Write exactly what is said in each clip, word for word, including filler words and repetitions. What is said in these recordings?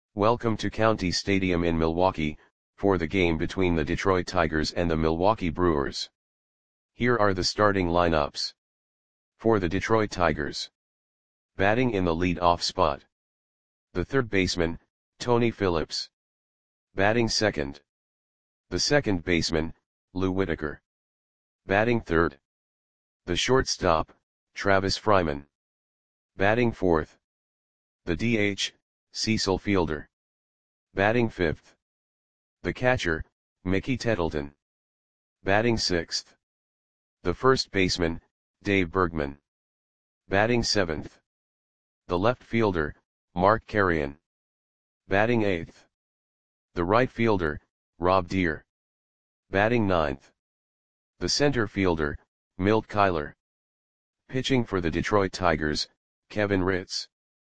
Welcome to County Stadium in Milwaukee, for the game between the Detroit Tigers and the Milwaukee Brewers. Here are the starting lineups. For the Detroit Tigers. Batting in the lead-off spot. The third baseman, Tony Phillips. Batting second. The second baseman, Lou Whitaker. Batting third. The shortstop, Travis Fryman. Batting fourth. The D H, Cecil Fielder. Batting fifth. The catcher, Mickey Tettleton. Batting sixth. The first baseman, Dave Bergman. Batting seventh. The left fielder, Mark Carreon. Batting eighth. The right fielder, Rob Deer. Batting ninth. The center fielder, Milt Kyler. Pitching for the Detroit Tigers, Kevin Ritz.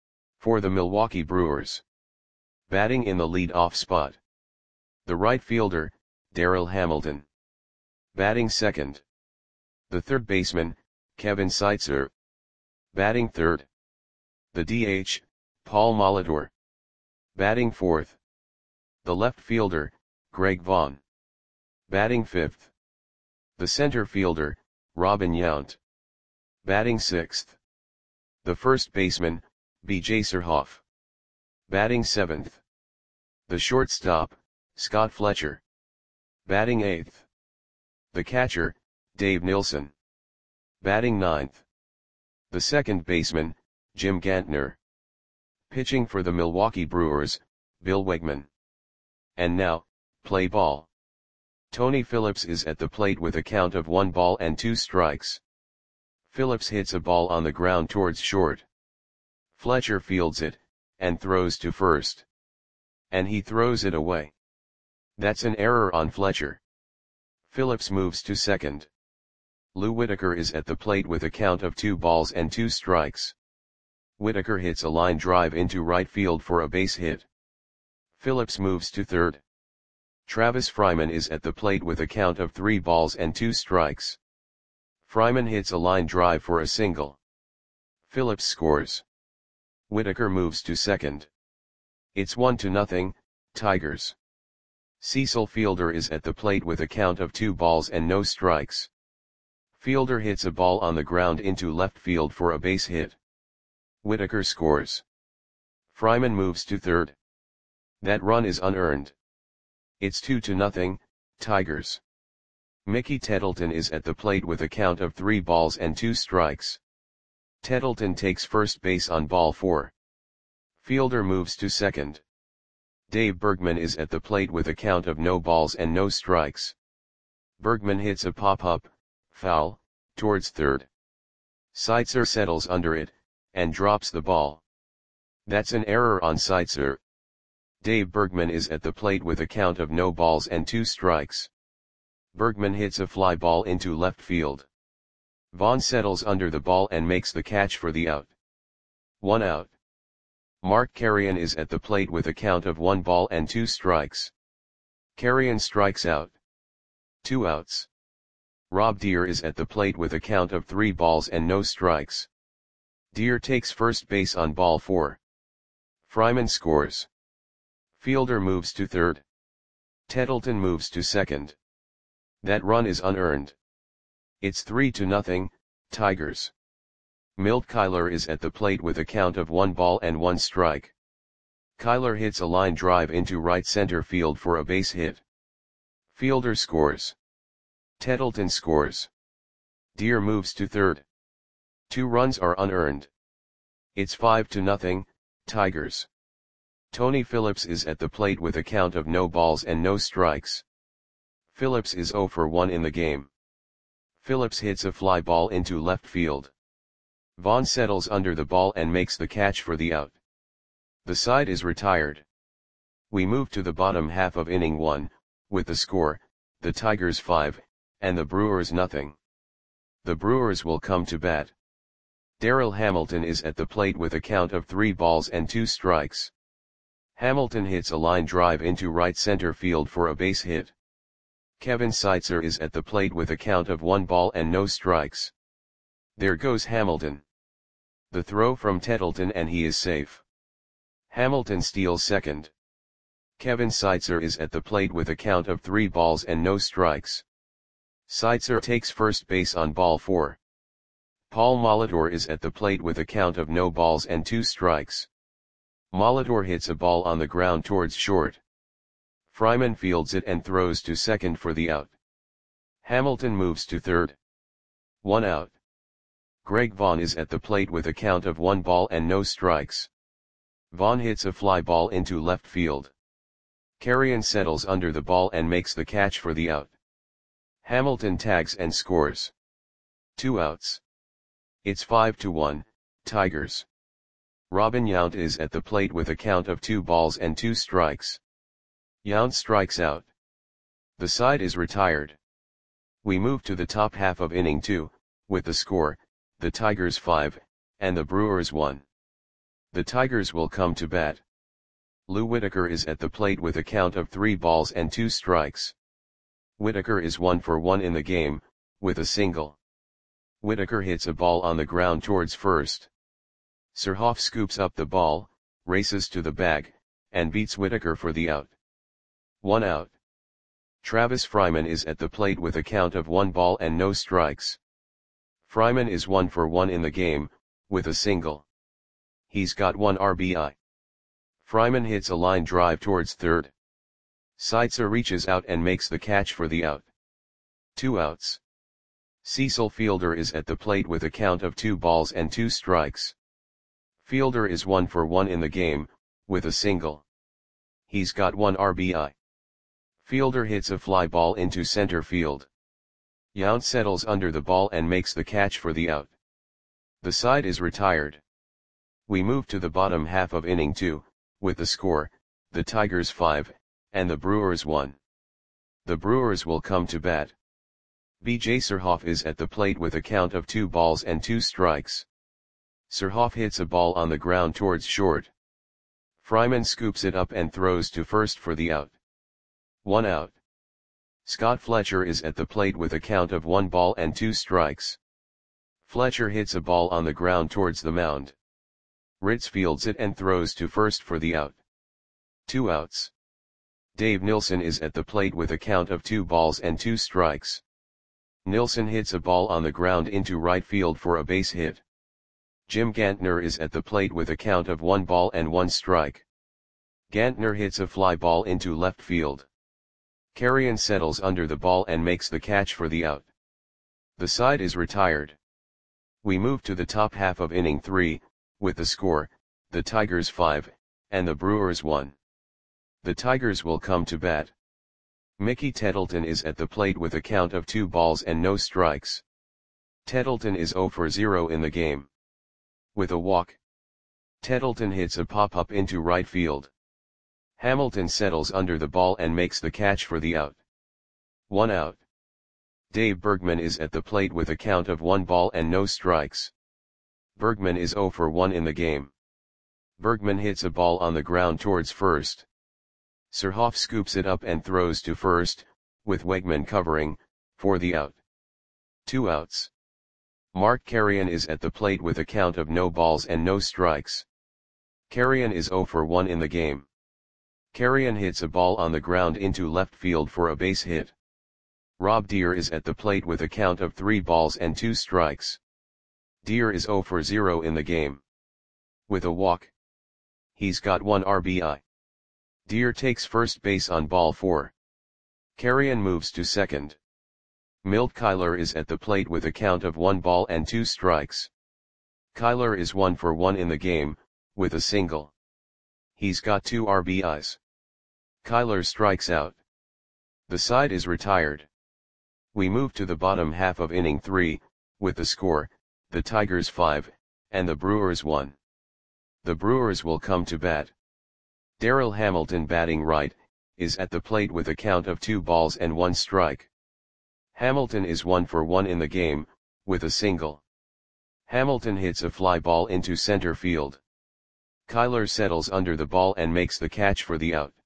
For the Milwaukee Brewers. Batting in the lead-off spot. The right fielder, Darryl Hamilton. Batting second. The third baseman, Kevin Seitzer. Batting third. The D H, Paul Molitor. Batting fourth. The left fielder, Greg Vaughn. Batting fifth. The center fielder, Robin Yount. Batting sixth. The first baseman, B J Surhoff. Batting seventh. The shortstop, Scott Fletcher. Batting eighth. The catcher, Dave Nilsson. Batting ninth. The second baseman, Jim Gantner. Pitching for the Milwaukee Brewers, Bill Wegman. And now, play ball. Tony Phillips is at the plate with a count of one ball and two strikes. Phillips hits a ball on the ground towards short. Fletcher fields it, and throws to first. And he throws it away. That's an error on Fletcher. Phillips moves to second. Lou Whitaker is at the plate with a count of two balls and two strikes. Whitaker hits a line drive into right field for a base hit. Phillips moves to third. Travis Fryman is at the plate with a count of three balls and two strikes. Fryman hits a line drive for a single. Phillips scores. Whitaker moves to second. It's one to nothing, Tigers. Cecil Fielder is at the plate with a count of two balls and no strikes. Fielder hits a ball on the ground into left field for a base hit. Whitaker scores. Fryman moves to third. That run is unearned. It's two to nothing, Tigers. Mickey Tettleton is at the plate with a count of three balls and two strikes. Tettleton takes first base on ball four. Fielder moves to second. Dave Bergman is at the plate with a count of no balls and no strikes. Bergman hits a pop-up, foul, towards third. Seitzer settles under it, and drops the ball. That's an error on Seitzer. Dave Bergman is at the plate with a count of no balls and two strikes. Bergman hits a fly ball into left field. Vaughn settles under the ball and makes the catch for the out. One out. Mark Carreon is at the plate with a count of one ball and two strikes. Carreon strikes out. Two outs. Rob Deer is at the plate with a count of three balls and no strikes. Deer takes first base on ball four. Fryman scores. Fielder moves to third. Tettleton moves to second. That run is unearned. It's three to nothing, Tigers. Milt Kyler is at the plate with a count of one ball and one strike. Kyler hits a line drive into right center field for a base hit. Fielder scores. Tettleton scores. Deer moves to third. Two runs are unearned. It's five to nothing, Tigers. Tony Phillips is at the plate with a count of no balls and no strikes. Phillips is zero for one in the game. Phillips hits a fly ball into left field. Vaughn settles under the ball and makes the catch for the out. The side is retired. We move to the bottom half of inning one, with the score, the Tigers five, and the Brewers nothing. The Brewers will come to bat. Darryl Hamilton is at the plate with a count of three balls and two strikes. Hamilton hits a line drive into right center field for a base hit. Kevin Seitzer is at the plate with a count of one ball and no strikes. There goes Hamilton. The throw from Tettleton and he is safe. Hamilton steals second. Kevin Seitzer is at the plate with a count of three balls and no strikes. Seitzer takes first base on ball four. Paul Molitor is at the plate with a count of no balls and two strikes. Molitor hits a ball on the ground towards short. Fryman fields it and throws to second for the out. Hamilton moves to third. One out. Greg Vaughn is at the plate with a count of one ball and no strikes. Vaughn hits a fly ball into left field. Carrion settles under the ball and makes the catch for the out. Hamilton tags and scores. Two outs. It's five to one, Tigers. Robin Yount is at the plate with a count of two balls and two strikes. Yount strikes out. The side is retired. We move to the top half of inning two, with the score, the Tigers five, and the Brewers one. The Tigers will come to bat. Lou Whitaker is at the plate with a count of three balls and two strikes. Whitaker is one for one in the game, with a single. Whitaker hits a ball on the ground towards first. Surhoff scoops up the ball, races to the bag, and beats Whitaker for the out. One out. Travis Fryman is at the plate with a count of one ball and no strikes. Fryman is one for one in the game, with a single. He's got one R B I. Fryman hits a line drive towards third. Seitzer reaches out and makes the catch for the out. Two outs. Cecil Fielder is at the plate with a count of two balls and two strikes. Fielder is one for one in the game, with a single. He's got one R B I. Fielder hits a fly ball into center field. Yount settles under the ball and makes the catch for the out. The side is retired. We move to the bottom half of inning two, with the score, the Tigers five, and the Brewers one. The Brewers will come to bat. B J Surhoff is at the plate with a count of two balls and two strikes. Surhoff hits a ball on the ground towards short. Fryman scoops it up and throws to first for the out. One out. Scott Fletcher is at the plate with a count of one ball and two strikes. Fletcher hits a ball on the ground towards the mound. Ritz fields it and throws to first for the out. Two outs. Dave Nilsson is at the plate with a count of two balls and two strikes. Nilsson hits a ball on the ground into right field for a base hit. Jim Gantner is at the plate with a count of one ball and one strike. Gantner hits a fly ball into left field. Carrion settles under the ball and makes the catch for the out. The side is retired. We move to the top half of inning three, with the score, the Tigers five, and the Brewers one. The Tigers will come to bat. Mickey Tettleton is at the plate with a count of two balls and no strikes. Tettleton is zero for zero in the game. With a walk. Tettleton hits a pop-up into right field. Hamilton settles under the ball and makes the catch for the out. One out. Dave Bergman is at the plate with a count of one ball and no strikes. Bergman is zero for one in the game. Bergman hits a ball on the ground towards first. Surhoff scoops it up and throws to first, with Wegman covering, for the out. Two outs. Mark Carrion is at the plate with a count of no balls and no strikes. Carrion is zero for one in the game. Carrion hits a ball on the ground into left field for a base hit. Rob Deere is at the plate with a count of three balls and two strikes. Deere is zero for zero in the game. With a walk. He's got one R B I. Deere takes first base on ball four. Carrion moves to second. Milt Kyler is at the plate with a count of one ball and two strikes. Kyler is one for one in the game, with a single. He's got two R B Is. Kyler strikes out. The side is retired. We move to the bottom half of inning three, with the score, the Tigers five, and the Brewers one. The Brewers will come to bat. Darryl Hamilton, batting right, is at the plate with a count of two balls and one strike. Hamilton is one for one in the game, with a single. Hamilton hits a fly ball into center field. Kyler settles under the ball and makes the catch for the out.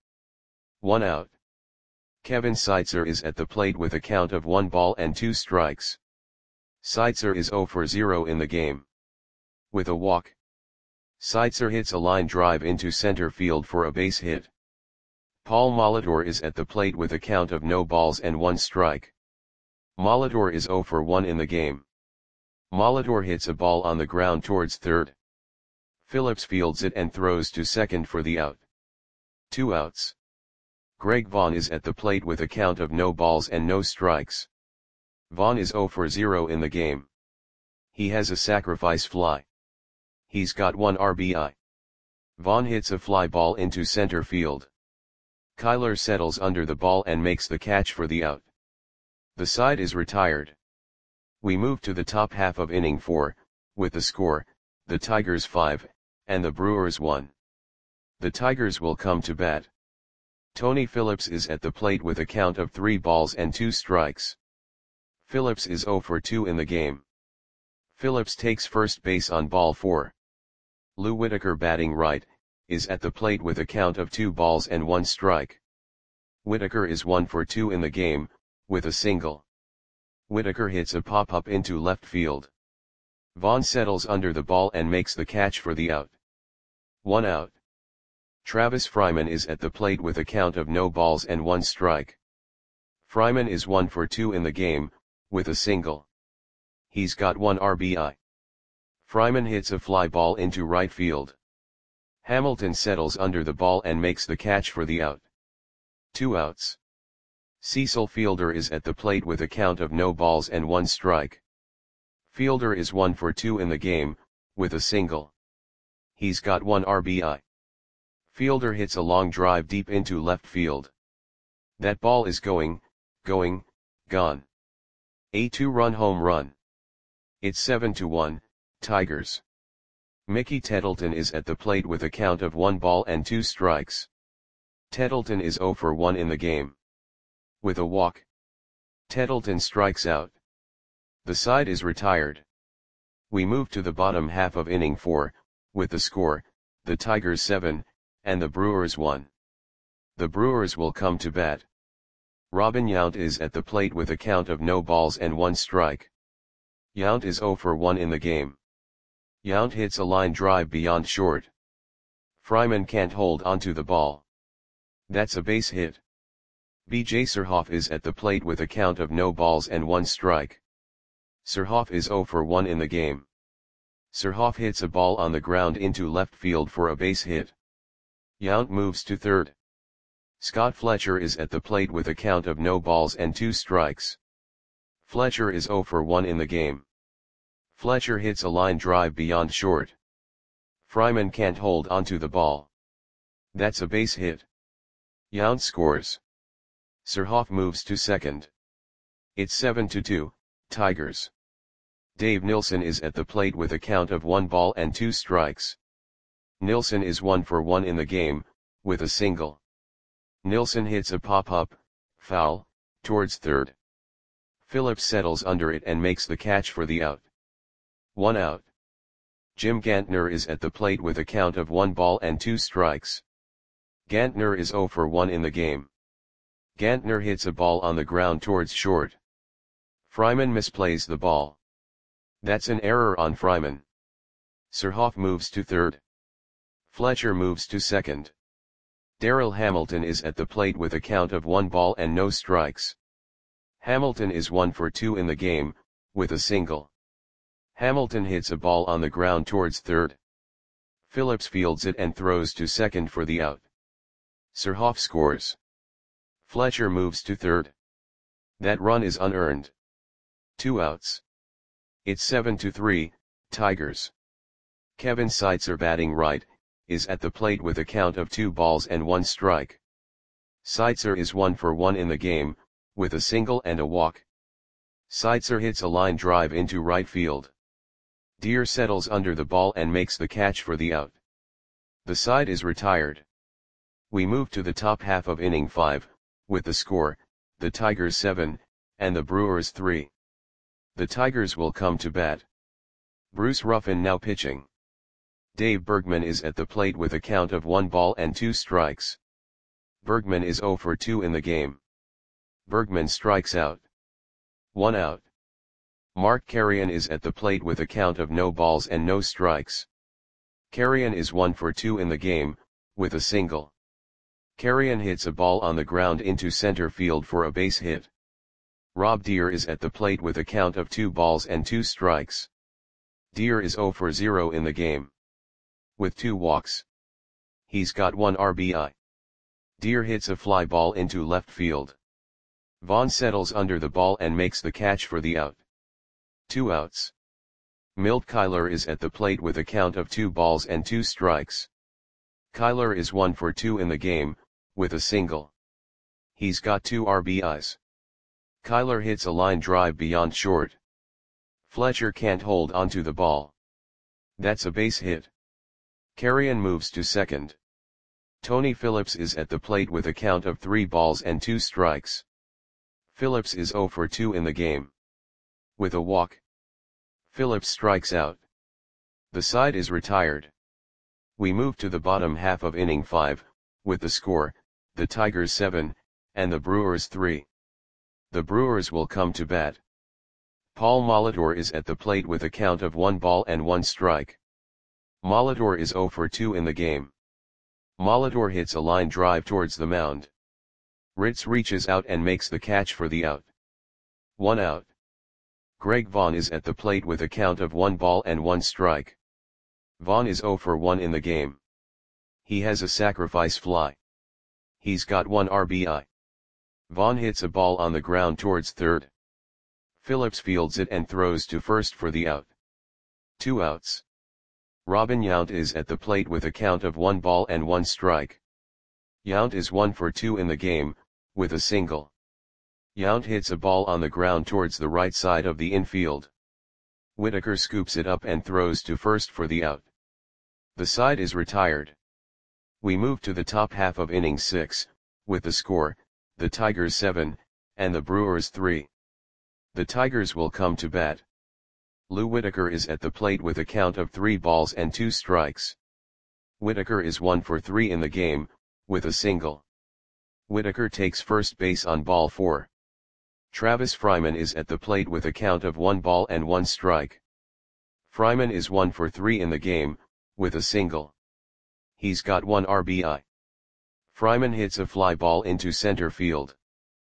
One out. Kevin Seitzer is at the plate with a count of one ball and two strikes. Seitzer is zero for zero in the game. With a walk. Seitzer hits a line drive into center field for a base hit. Paul Molitor is at the plate with a count of no balls and one strike. Molitor is zero for one in the game. Molitor hits a ball on the ground towards third. Phillips fields it and throws to second for the out. Two outs. Greg Vaughn is at the plate with a count of no balls and no strikes. Vaughn is zero for zero in the game. He has a sacrifice fly. He's got one R B I. Vaughn hits a fly ball into center field. Kyler settles under the ball and makes the catch for the out. The side is retired. We move to the top half of inning four, with the score, the Tigers five, and the Brewers one. The Tigers will come to bat. Tony Phillips is at the plate with a count of three balls and two strikes. Phillips is zero for two in the game. Phillips takes first base on ball four. Lou Whitaker, batting right, is at the plate with a count of two balls and one strike. Whitaker is one for two in the game, with a single. Whitaker hits a pop-up into left field. Vaughn settles under the ball and makes the catch for the out. One out. Travis Fryman is at the plate with a count of no balls and one strike. Fryman is one for two in the game, with a single. He's got one R B I. Fryman hits a fly ball into right field. Hamilton settles under the ball and makes the catch for the out. Two outs. Cecil Fielder is at the plate with a count of no balls and one strike. Fielder is one for two in the game, with a single. He's got one R B I. Fielder hits a long drive deep into left field. That ball is going, going, gone. A two-run home run. It's seven to one, Tigers. Mickey Tettleton is at the plate with a count of one ball and two strikes. Tettleton is zero for one in the game. With a walk, Tettleton strikes out. The side is retired. We move to the bottom half of inning four, with the score, the Tigers seven, and the Brewers one. The Brewers will come to bat. Robin Yount is at the plate with a count of no balls and one strike. Yount is zero for one in the game. Yount hits a line drive beyond short. Fryman can't hold onto the ball. That's a base hit. B J Surhoff is at the plate with a count of no balls and one strike. Surhoff is zero for one in the game. Surhoff hits a ball on the ground into left field for a base hit. Yount moves to third. Scott Fletcher is at the plate with a count of no balls and two strikes. Fletcher is zero for one in the game. Fletcher hits a line drive beyond short. Fryman can't hold onto the ball. That's a base hit. Yount scores. Surhoff moves to second. It's seven to two, Tigers. Dave Nilsson is at the plate with a count of one ball and two strikes. Nilsson is one for one in the game, with a single. Nilsson hits a pop-up, foul, towards third. Phillips settles under it and makes the catch for the out. One out. Jim Gantner is at the plate with a count of one ball and two strikes. Gantner is zero for one in the game. Gantner hits a ball on the ground towards short. Fryman misplays the ball. That's an error on Fryman. Surhoff moves to third. Fletcher moves to second. Darrell Hamilton is at the plate with a count of one ball and no strikes. Hamilton is one for two in the game, with a single. Hamilton hits a ball on the ground towards third. Phillips fields it and throws to second for the out. Surhoff scores. Fletcher moves to third. That run is unearned. Two outs. It's seven to three, Tigers. Kevin Seitzer, batting right, is at the plate with a count of two balls and one strike. Seitzer is one for one in the game, with a single and a walk. Seitzer hits a line drive into right field. Deer settles under the ball and makes the catch for the out. The side is retired. We move to the top half of inning five, with the score, the Tigers seven, and the Brewers three. The Tigers will come to bat. Bruce Ruffin now pitching. Dave Bergman is at the plate with a count of one ball and two strikes. Bergman is zero for two in the game. Bergman strikes out. One out. Mark Carrion is at the plate with a count of no balls and no strikes. Carrion is one for two in the game, with a single. Carrion hits a ball on the ground into center field for a base hit. Rob Deer is at the plate with a count of two balls and two strikes. Deer is zero for zero in the game, with two walks. He's got one R B I. Deer hits a fly ball into left field. Vaughn settles under the ball and makes the catch for the out. Two outs. Milt Kyler is at the plate with a count of two balls and two strikes. Kyler is one for two in the game, with a single. He's got two R B Is. Kyler hits a line drive beyond short. Fletcher can't hold onto the ball. That's a base hit. Carrion moves to second. Tony Phillips is at the plate with a count of three balls and two strikes. Phillips is zero for two in the game, with a walk. Phillips strikes out. The side is retired. We move to the bottom half of inning five, with the score, the Tigers seven, and the Brewers three. The Brewers will come to bat. Paul Molitor is at the plate with a count of one ball and one strike. Molitor is zero for two in the game. Molitor hits a line drive towards the mound. Ritz reaches out and makes the catch for the out. One out. Greg Vaughn is at the plate with a count of one ball and one strike. Vaughn is zero for one in the game. He has a sacrifice fly. He's got one R B I. Vaughn hits a ball on the ground towards third. Phillips fields it and throws to first for the out. Two outs. Robin Yount is at the plate with a count of one ball and one strike. Yount is one for two in the game, with a single. Yount hits a ball on the ground towards the right side of the infield. Whitaker scoops it up and throws to first for the out. The side is retired. We move to the top half of inning six, with the score, the Tigers seven, and the Brewers three. The Tigers will come to bat. Lou Whitaker is at the plate with a count of three balls and two strikes. Whitaker is one for three in the game, with a single. Whitaker takes first base on ball four. Travis Fryman is at the plate with a count of one ball and one strike. Fryman is one for three in the game, with a single. He's got one R B I. Fryman hits a fly ball into center field.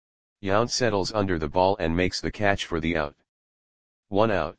Yount settles under the ball and makes the catch for the out. One out.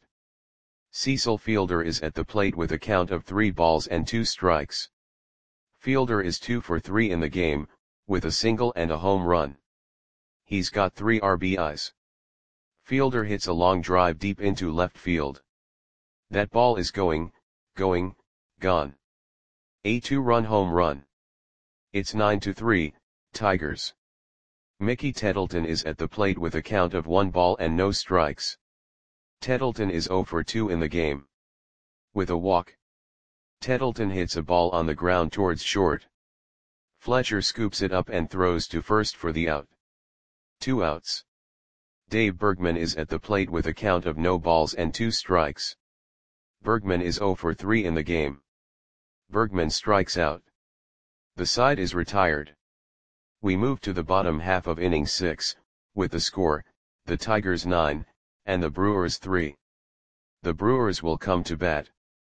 Cecil Fielder is at the plate with a count of three balls and two strikes. Fielder is two for three in the game, with a single and a home run. He's got three R B Is. Fielder hits a long drive deep into left field. That ball is going, going, gone. A two-run home run. It's nine to three, Tigers. Mickey Tettleton is at the plate with a count of one ball and no strikes. Tettleton is zero for two in the game, with a walk. Tettleton hits a ball on the ground towards short. Fletcher scoops it up and throws to first for the out. Two outs. Dave Bergman is at the plate with a count of no balls and two strikes. Bergman is zero for three in the game. Bergman strikes out. The side is retired. We move to the bottom half of inning six, with the score, the Tigers nine, and the Brewers three. The Brewers will come to bat.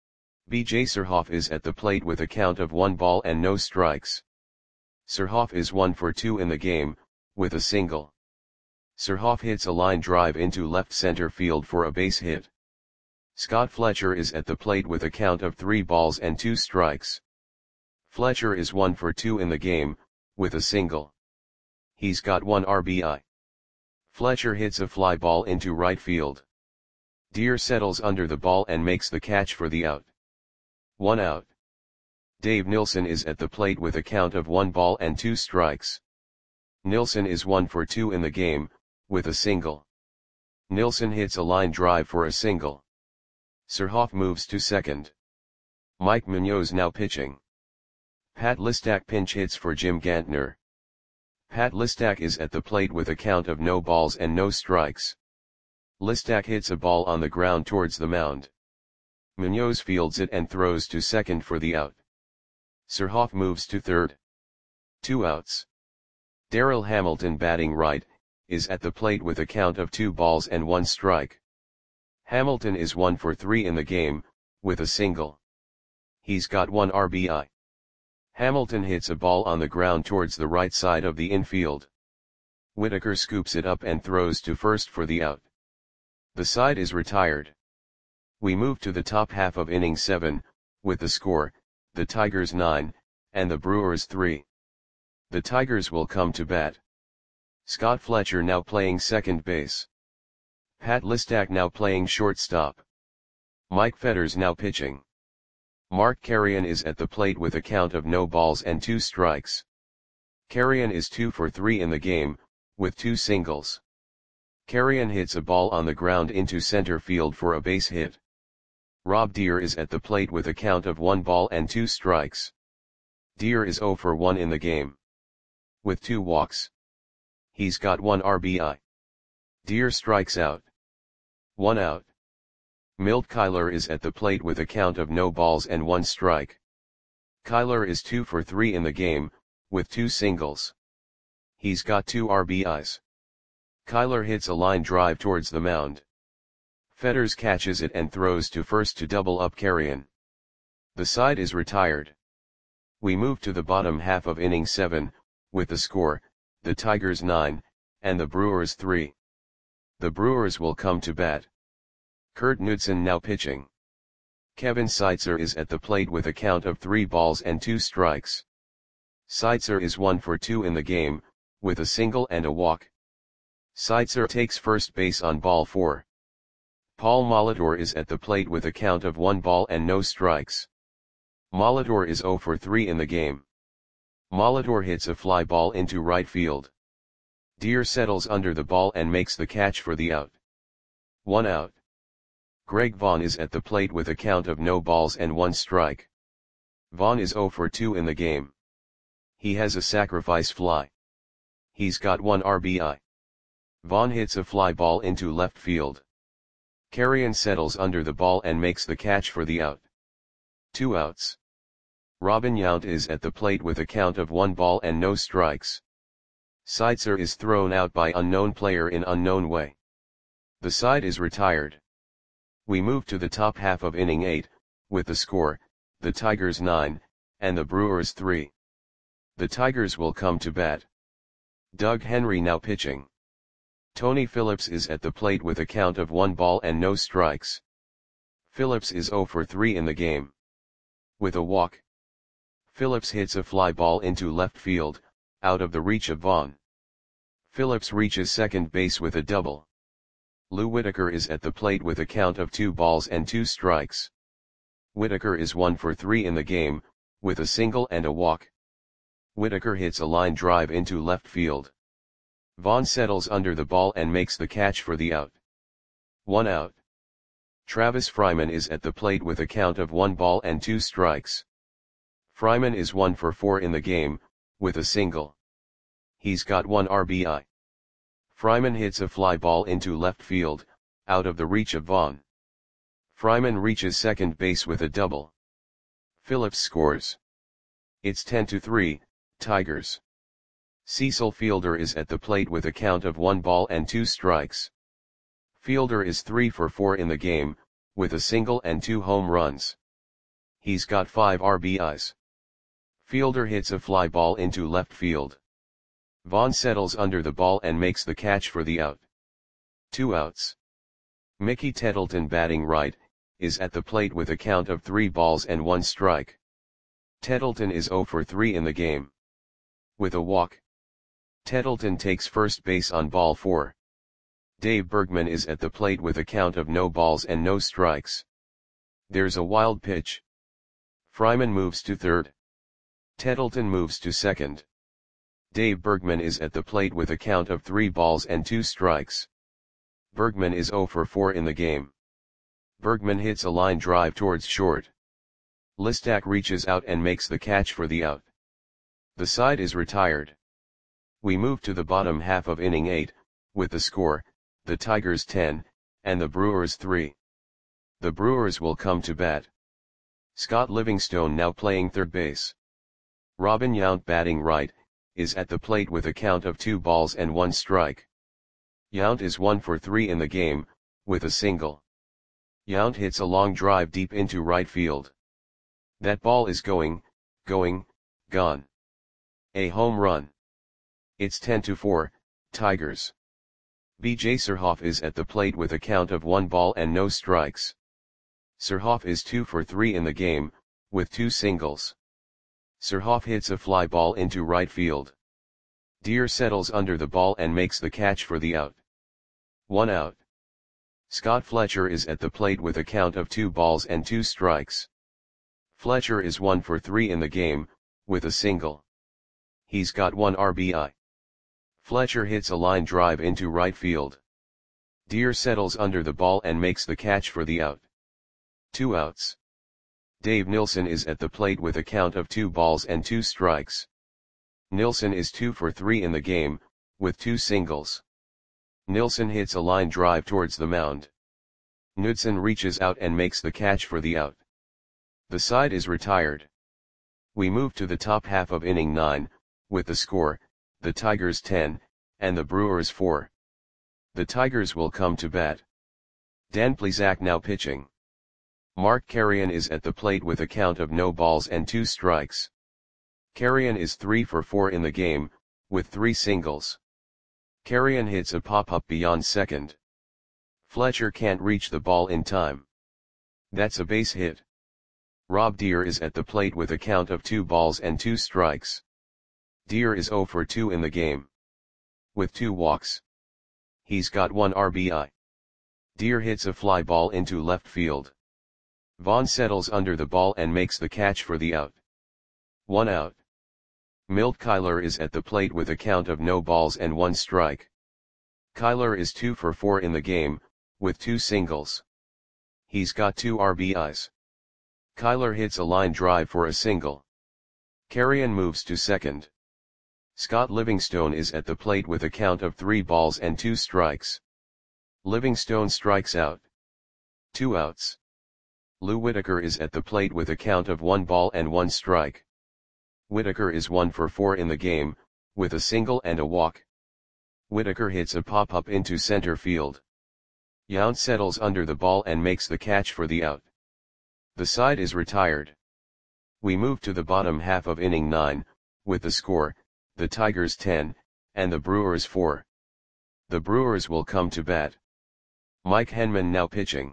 B J Surhoff is at the plate with a count of one ball and no strikes. Surhoff is one for two in the game, with a single. Surhoff hits a line drive into left center field for a base hit. Scott Fletcher is at the plate with a count of three balls and two strikes. Fletcher is one for two in the game, with a single. He's got one R B I. Fletcher hits a fly ball into right field. Deer settles under the ball and makes the catch for the out. One out. Dave Nilsson is at the plate with a count of one ball and two strikes. Nilsson is one for two in the game, with a single. Nilsson hits a line drive for a single. Surhoff moves to second. Mike Munoz now pitching. Pat Listak pinch hits for Jim Gantner. Pat Listak is at the plate with a count of no balls and no strikes. Listak hits a ball on the ground towards the mound. Munoz fields it and throws to second for the out. Surhoff moves to third. Two outs. Darryl Hamilton batting right, is at the plate with a count of two balls and one strike. Hamilton is one for three in the game, with a single. He's got one R B I. Hamilton hits a ball on the ground towards the right side of the infield. Whitaker scoops it up and throws to first for the out. The side is retired. We move to the top half of inning seven, with the score, the Tigers nine, and the Brewers three. The Tigers will come to bat. Scott Fletcher now playing second base. Pat Listak now playing shortstop. Mike Fetters now pitching. Mark Carrion is at the plate with a count of no balls and two strikes. Carrion is two for three in the game, with two singles. Carrion hits a ball on the ground into center field for a base hit. Rob Deer is at the plate with a count of one ball and two strikes. Deer is zero for one in the game, with two walks. He's got one R B I. Deer strikes out. One out. Milt Kyler is at the plate with a count of no balls and one strike. Kyler is two for three in the game, with two singles. He's got two R B Is. Kyler hits a line drive towards the mound. Fetters catches it and throws to first to double up Carrion. The side is retired. We move to the bottom half of inning seven, with the score, the Tigers nine, and the Brewers three. The Brewers will come to bat. Kurt Knudsen now pitching. Kevin Seitzer is at the plate with a count of three balls and two strikes. Seitzer is one for two in the game, with a single and a walk. Seitzer takes first base on ball four. Paul Molitor is at the plate with a count of one ball and no strikes. Molitor is zero for three in the game. Molitor hits a fly ball into right field. Deer settles under the ball and makes the catch for the out. One out. Greg Vaughn is at the plate with a count of no balls and one strike. Vaughn is zero for two in the game. He has a sacrifice fly. He's got one R B I. Vaughn hits a fly ball into left field. Carrion settles under the ball and makes the catch for the out. Two outs. Robin Yount is at the plate with a count of one ball and no strikes. Seitzer is thrown out by unknown player in unknown way. The side is retired. We move to the top half of inning eight, with the score, the Tigers nine, and the Brewers three. The Tigers will come to bat. Doug Henry now pitching. Tony Phillips is at the plate with a count of one ball and no strikes. Phillips is zero for three in the game, with a walk. Phillips hits a fly ball into left field, out of the reach of Vaughn. Phillips reaches second base with a double. Lou Whitaker is at the plate with a count of two balls and two strikes. Whitaker is one for three in the game, with a single and a walk. Whitaker hits a line drive into left field. Vaughn settles under the ball and makes the catch for the out. One out. Travis Fryman is at the plate with a count of one ball and two strikes. Fryman is one for four in the game, with a single. He's got one R B I. Fryman hits a fly ball into left field, out of the reach of Vaughn. Fryman reaches second base with a double. Phillips scores. It's ten to three, Tigers. Cecil Fielder is at the plate with a count of one ball and two strikes. Fielder is three for four in the game, with a single and two home runs. He's got five R B Is. Fielder hits a fly ball into left field. Vaughn settles under the ball and makes the catch for the out. Two outs. Mickey Tettleton batting right, is at the plate with a count of three balls and one strike. Tettleton is zero for three in the game, with a walk. Tettleton takes first base on ball four. Dave Bergman is at the plate with a count of no balls and no strikes. There's a wild pitch. Fryman moves to third. Tettleton moves to second. Dave Bergman is at the plate with a count of three balls and two strikes. Bergman is zero for four in the game. Bergman hits a line drive towards short. Listak reaches out and makes the catch for the out. The side is retired. We move to the bottom half of inning eight, with the score, the Tigers ten, and the Brewers three. The Brewers will come to bat. Scott Livingstone now playing third base. Robin Yount batting right, is at the plate with a count of two balls and one strike. Yount is one for three in the game, with a single. Yount hits a long drive deep into right field. That ball is going, going, gone. A home run. It's ten to four, Tigers. B J Surhoff is at the plate with a count of one ball and no strikes. Surhoff is two for three in the game, with two singles. Surhoff hits a fly ball into right field. Deer settles under the ball and makes the catch for the out. One out. Scott Fletcher is at the plate with a count of two balls and two strikes. Fletcher is one for three in the game, with a single. He's got one R B I. Fletcher hits a line drive into right field. Deer settles under the ball and makes the catch for the out. Two outs. Dave Nilsson is at the plate with a count of two balls and two strikes. Nilsson is two for three in the game, with two singles. Nilsson hits a line drive towards the mound. Knudsen reaches out and makes the catch for the out. The side is retired. We move to the top half of inning nine, with the score, the Tigers ten, and the Brewers four. The Tigers will come to bat. Dan Plesac now pitching. Mark Carrion is at the plate with a count of no balls and two strikes. Carrion is three for four in the game, with three singles. Carrion hits a pop-up beyond second. Fletcher can't reach the ball in time. That's a base hit. Rob Deer is at the plate with a count of two balls and two strikes. Deer is zero for two in the game, with two walks. He's got one R B I. Deer hits a fly ball into left field. Vaughn settles under the ball and makes the catch for the out. One out. Milt Kyler is at the plate with a count of no balls and one strike. Kyler is two for four in the game, with two singles. He's got two R B Is. Kyler hits a line drive for a single. Carrion moves to second. Scott Livingstone is at the plate with a count of three balls and two strikes. Livingstone strikes out. Two outs. Lou Whitaker is at the plate with a count of one ball and one strike. Whitaker is one for four in the game, with a single and a walk. Whitaker hits a pop-up into center field. Yount settles under the ball and makes the catch for the out. The side is retired. We move to the bottom half of inning nine, with the score, the Tigers ten, and the Brewers four. The Brewers will come to bat. Mike Henman now pitching.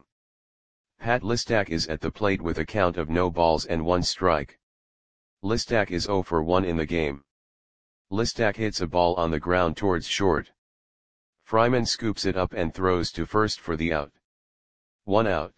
Pat Listak is at the plate with a count of no balls and one strike. Listak is zero for one in the game. Listak hits a ball on the ground towards short. Fryman scoops it up and throws to first for the out. One out.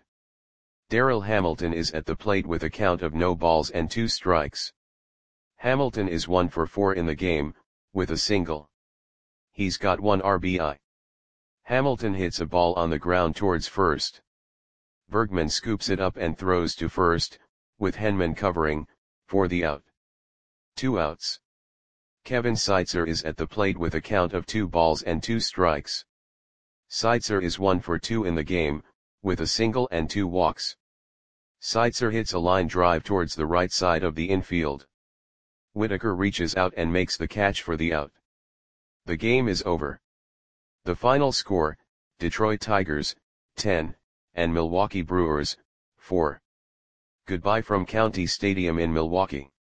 Darryl Hamilton is at the plate with a count of no balls and two strikes. Hamilton is one for four in the game, with a single. He's got one R B I. Hamilton hits a ball on the ground towards first. Bergman scoops it up and throws to first, with Henman covering, for the out. Two outs. Kevin Seitzer is at the plate with a count of two balls and two strikes. Seitzer is one for two in the game, with a single and two walks. Seitzer hits a line drive towards the right side of the infield. Whitaker reaches out and makes the catch for the out. The game is over. The final score, Detroit Tigers, ten, and Milwaukee Brewers, four. Goodbye from County Stadium in Milwaukee.